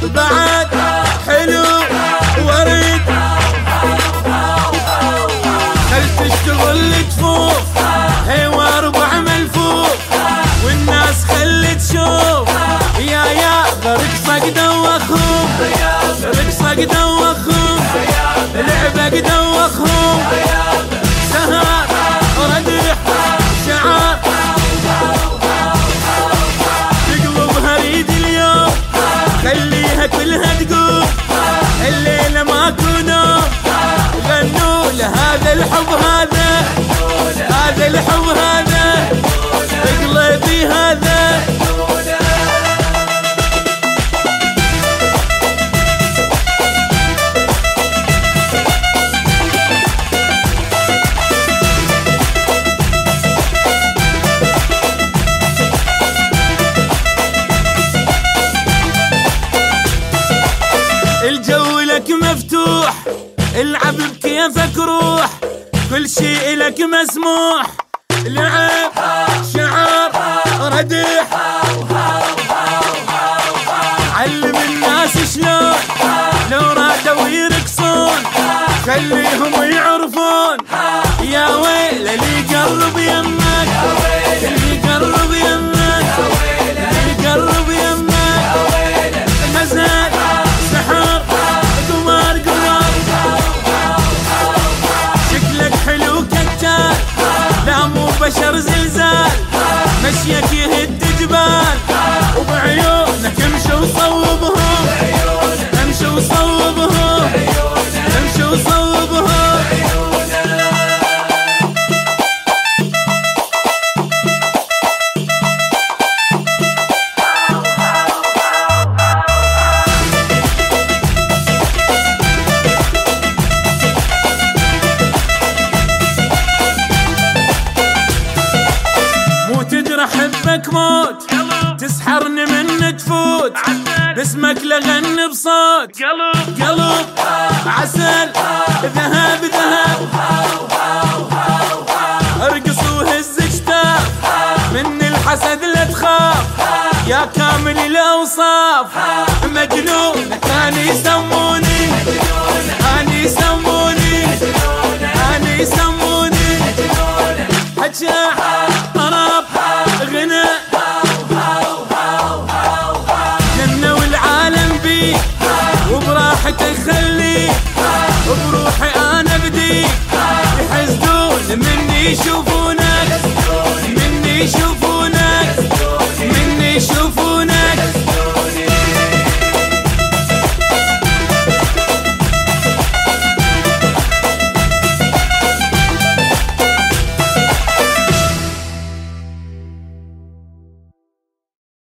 بعد حلو ورد، خل تشتغل تفوق حوار ملفوف، والناس خل تشوف يا برقصك دوخهم، رقصك دوخهم، لعبك دوخهم، سهر ردح شعار تقلبها ريد اليوم، خليها كلها تقوم الليلة ماكو نوم، غنوا لهذا الحب هذا الحب هذا بقلبي هذا. الجو لك مفتوح، العب بكيفك روح، كل شيء لك مسموح، لعب شعر ردح، علم الناس شلون لو رادوا يرقصون، خليهم يعرفون يا ويل اللي قرب يمك، اللي قرب يمك، اللي قرب يمك، مزاج سحر قمر قمر، شكلك حلو كتال لا مو بشر زلزال، مشيك يهد جبال، وبعيونك امشي وصوبهم، امشي وصوبهم، امشي وصوبهم. تدري احبك موت، تسحرني من تفوت، باسمك لغني بصوت، قلب عسل ذهب ذهب، ارقص وهز اجتاف من الحسد لا تخاف، يا كامل الاوصاف مجنون كانوا يسموني، كانوا يسموني، كانوا يسموني حجاح طرب غنى، جنة والعالم بيك وبراحتك خليك، بروحي انا بديك، يحسدون مني يشوفوا